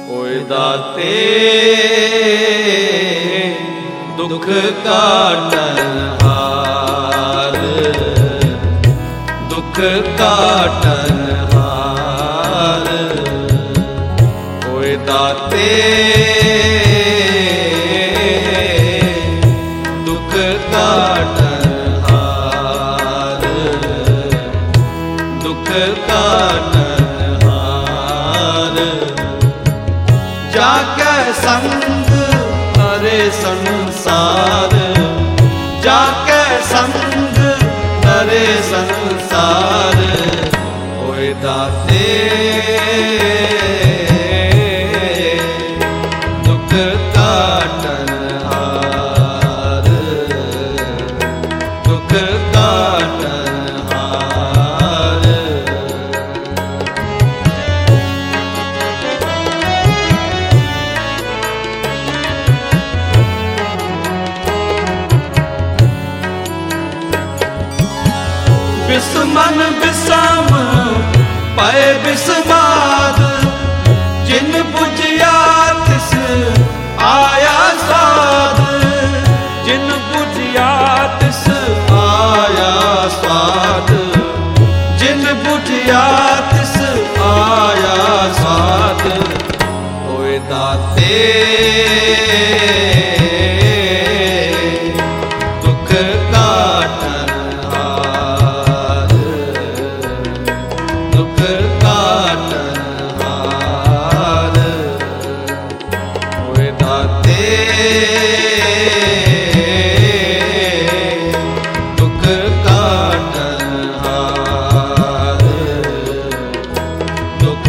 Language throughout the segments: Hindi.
ओए दाते दुख काटनहार, दुख काटनहार। ओए दाते दुख काटनहार, दुख काटनहार। जाके संग हरे संसार, जाके संग हरे संसार। ओए दाते दुख काटनहार, दुख काटनहार। बिस्मन बिसम पै बिस्माद, जिन बुझिया तिस आया स्वाद, जिन बुझिया तिस आया स्वाद, जिन बुझिया तिस आया स्वाद। ओए दाते दुख काटनहार, दुख काटनहार। ओए दाते दुख काटनहार, दुख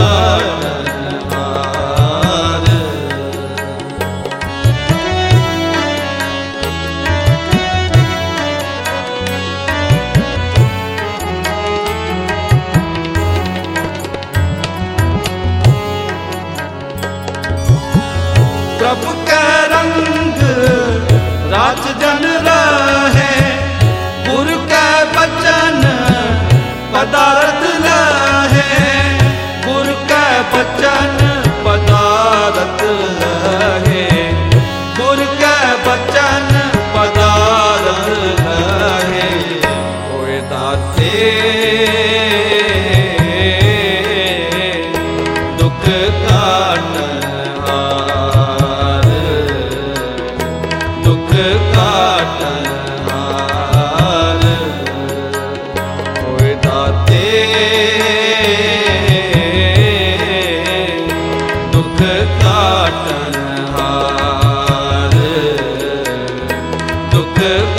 काटनहार। प्रभु के रंग राज जन रहे, गुरु के बचन पदार्थ लहे, गुरु के बचन पदार्थ लहे, गुरु के बचन पदार्थ लहे। ओए दाते दुख काटनहार, दुख काटनहार। ओए दाते दुख काटनहार, दुख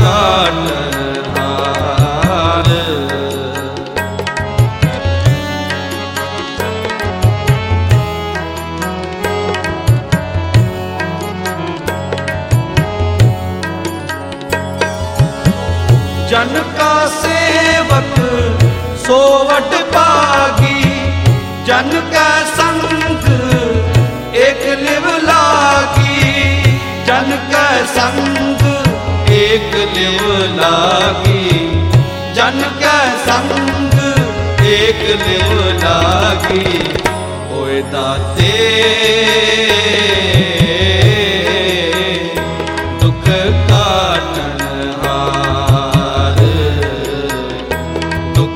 काटनहार। जन का सेवक सोवट पागी, जन का संग एक लिव लागी, जन का संग एक लिव लागी, जन का संग एक लिव लागी। ओए दाते दुख काटनहार, दुख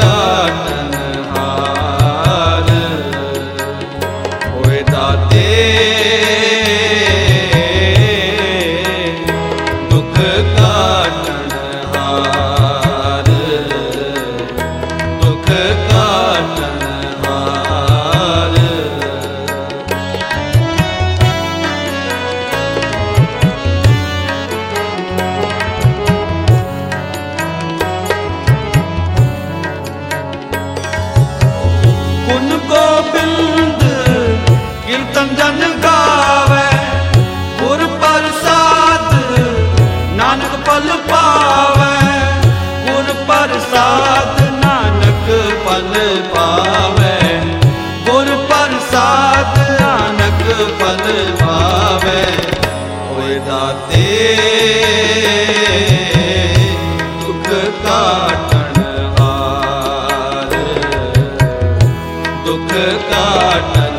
काटनहार। ओए दाते दुख काटनहार, दुख काटनहार। गुण गोबिंद कीर्तन जन गावे, गुर प्रसाद नानक पल पावे, गुर प्रसाद नानक पल पावे, गुर प्रसाद नानक पल पावे। ओए दाते दुख काटनहार, दुख काटनहार।